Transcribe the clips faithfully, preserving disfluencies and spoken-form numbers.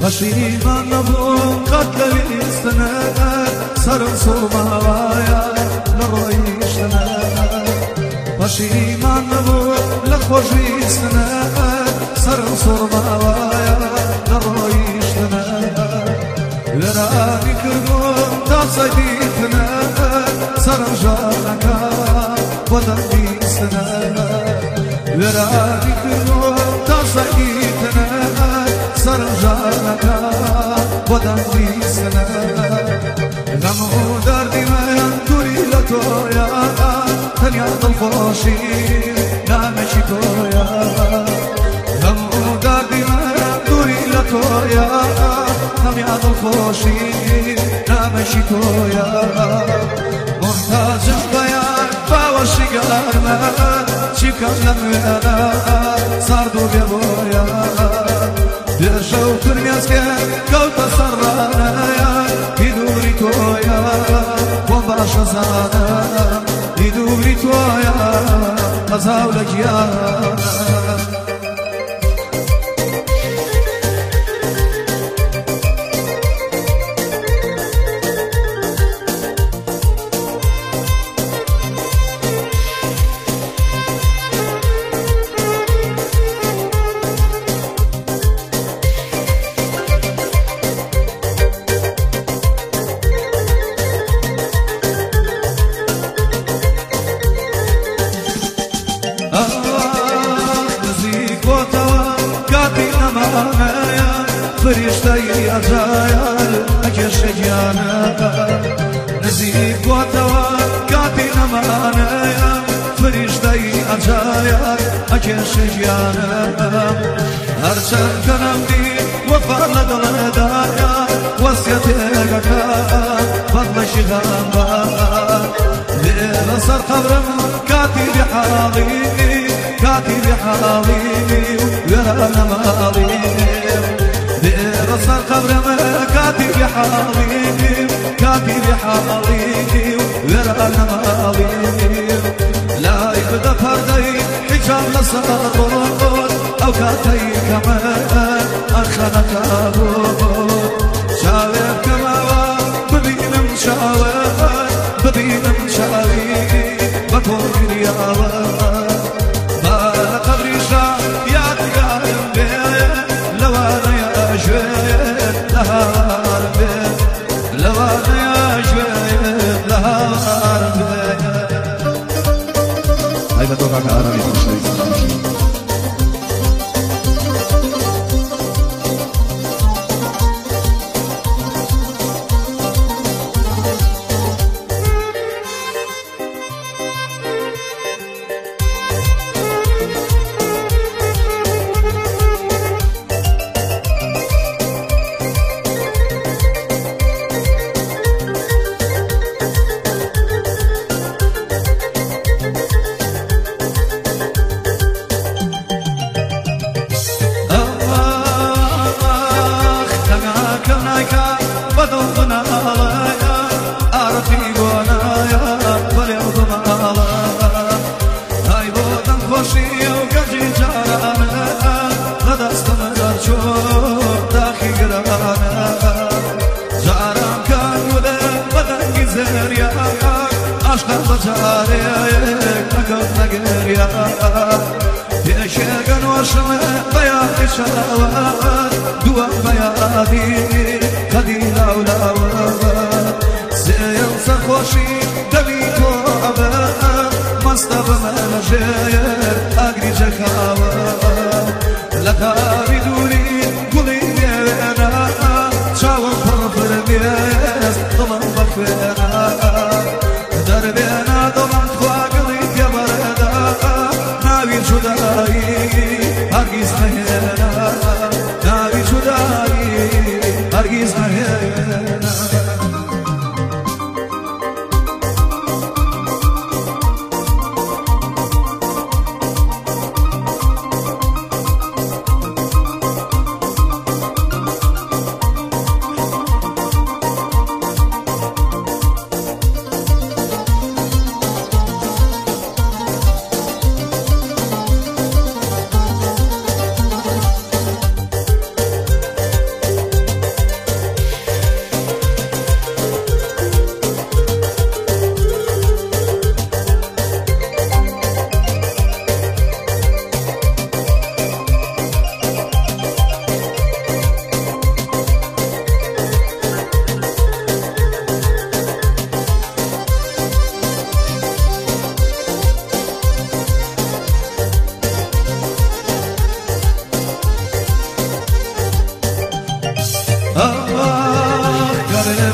پشیمان نبوم قتل ویستنه سرم سوماوایا لڕۆیشتنە پشیمان نبوم لخوش ویستنه سرم سوماوایا لڕۆیشتنە وێرانی کردوم تا سەدیتنە سرم ژانەکە بۆ دەمبیستنە وێرانی کردوم تا سەدیتنە سرم ژانەکە بۆ دەمبیستنە غەم و دەردی من دووری لە تۆیە تەنیا دڵخۆشی نامێکی تۆیە غەم و دەردی من دووری لە تۆیە تەنیا دڵخۆشی نامێکی تۆیە محتاجم بەیان باوەشی گەرمە چی بکەم لەم وێنە سارد و بێبۆیە بێژە و فرمێسکێ کەوتە سەرڕانەیە هی دووری تۆیە بۆم باشە زانە هی دووری تۆیە قەزاو لە گیانە فریشتەی ئەجایل ئەکێشە گیانە نزیک بۆتەوە کاتی نەمانەیە فریشتەی ئەجایل ئەکێشە گیانە هەرچەند کە نەمدی وەفا لە دڵەدایە وەسیەتێگەکە بەدڵەشی غەمبە لێرە سەر قەبرم کاتی بحاڵی کاتی بحاڵی وێرە نەماڵی بصر قبرم كاتي بحالي كاتي بحالي ورانا مالي لا يبدا فردي حجاب لصارون او كاتي كمان اخنا كابون شاوير كما ببين مشاور ببين مشاوي بطول رياوة ما قبري شا يا تقايم بيه لو انا يا شويت لهار بيه لو انا يا شويت لهار بيه هاي بتوقع كعربي مش يشاقن وشمع بياض شاوات دوا بياضي قديل أولاوات سيل سخوشي دبيكو عبات مصطب مالجير أقري جخاوات لقاري دوري قولي بيانا شاوان فرفر بياس ضمن بفينا دربينا ضمن خواقلي بيبردا ناوي جدائي هرگز مهنا ناوي جدائي هرگز مهنا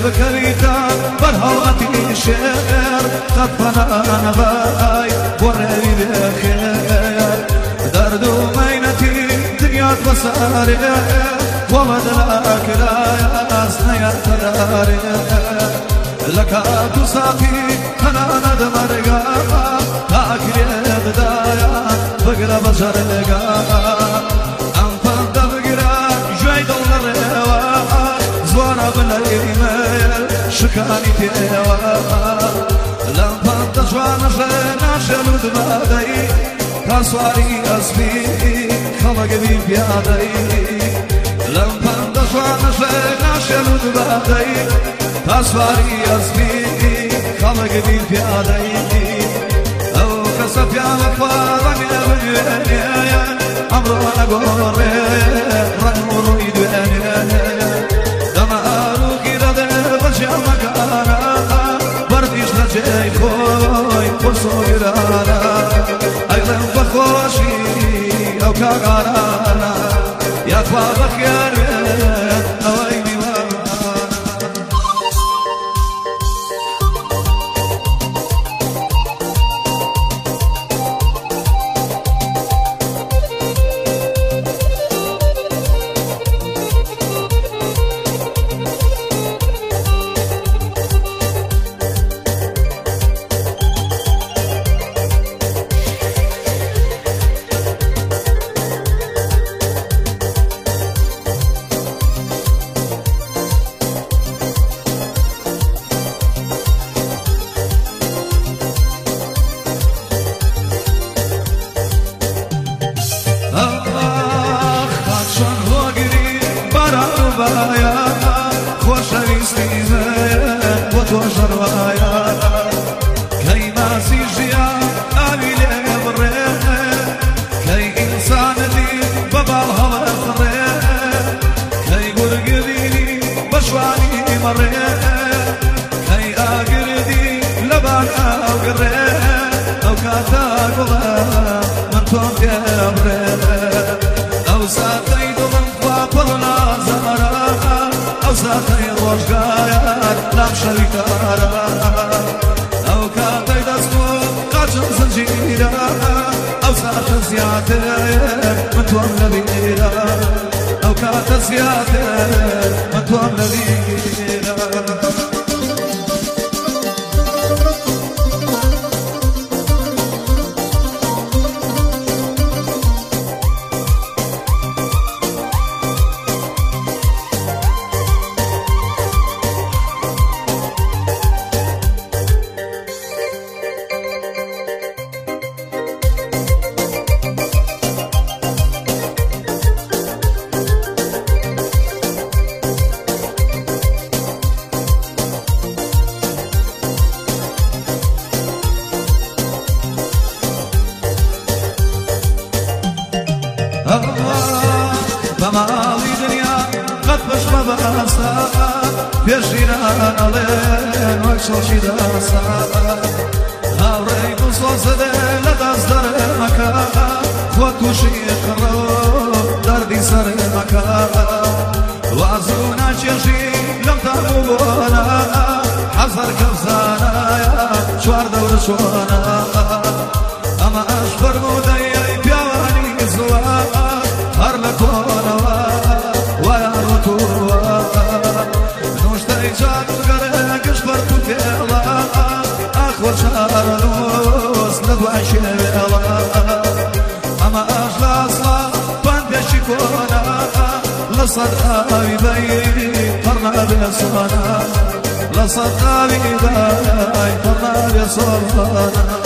بكريتا برهواتي شير قد فنانا باي ورهي بخير دردو مينتي دنيا بصاري ومدلك لا ياسنا يا تداري لك تصافي أنا ندمرقا تاكري بدايا بقرا بشرقا أنفض بقرا جوي دول الروا زوانا بالإيميل شكاني تيوا لنفض جوانا جينا جلود بادي تاسواري أسبي خلق بي بيادي لنفض جوانا جينا جلود بادي تاسواري أسبي خلق بي بيادي أو كسف يا مفارق يا بنياني أمرو أنا قوري رنو رويد واني دمارو كده ده بشي مكانا برديش نجي خوي فرصو يرانا أغلب بخوشي أو كاغارانا يا طوابك يا ريت أويني بمالي دنيا قد بشبه بأسا بيشينا علين وكشوشي داسا هاوري بصوص ده لدازدر مكا خوتوشي خرو دردي سر مكا وعزونا شيشي لم تابونا حزر كفزانا يا شوار دور شوانا اما اشبر مودي بيواني زوا هر لكونا ويا رتوا نوشتاي جات غرقش برتو فيلا اخور شارلوس ندوى شيلا اما اجلا اصلا باندشي كونا لصد آبي باي قرنا بيصانا لصد آبي باي قرنا بيصانا